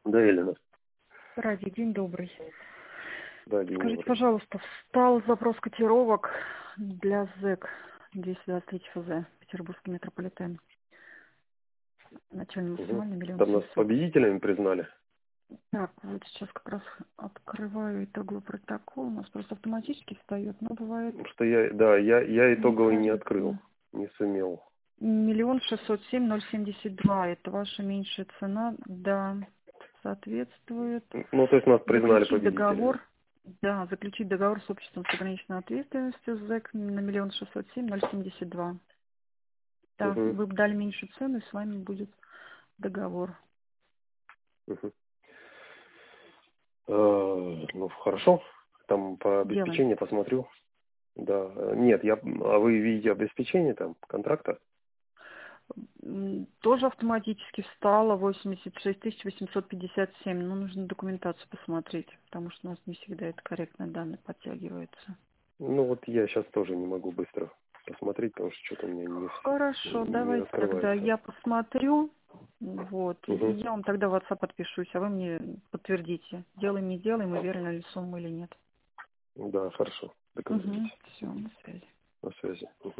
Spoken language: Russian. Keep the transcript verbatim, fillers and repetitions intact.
Да, Елена. Ради, день добрый. Да, день Скажите, добрый. пожалуйста, встал запрос котировок для ЗЭК двести двадцать три ФЗ, Петербургский метрополитен. Начальный Угу. максимальный миллион Там нас семьсот. победителями признали. Так, вот сейчас как раз открываю итоговый протокол. У нас просто автоматически встает, но бывает Потому что я, да, я, я итоговый не открыл. некорректно. Не сумел. Миллион шестьсот семь ноль семьдесят два. Это ваша меньшая цена. Да, соответствует. Ну, то есть нас признали Заключить победителями. договор, да, заключить договор с обществом с ограниченной ответственностью ЗЭК на миллион шестьсот семь ноль семьдесят два. Да, Угу. вы бы дали меньшую цену, и с вами будет договор. Угу. Э, ну, хорошо. Там по Делаем. обеспечению посмотрю. Да. Э, Нет, я, а вы видите обеспечение там, контракта? М, Тоже автоматически встало восемьдесят шесть тысяч восемьсот пятьдесят семь. Но нужно документацию посмотреть, потому что у нас не всегда это корректно данные подтягиваются. Ну, вот я сейчас тоже не могу быстро посмотреть, потому что что-то у меня не, Хорошо, не давайте тогда открывается. я посмотрю. Вот, и Угу. я вам тогда в WhatsApp подпишусь, а вы мне подтвердите, делаем, не делаем, и верно ли сумма или нет. Да, хорошо. Угу, Договорились. все, на связи. На связи. Мгм.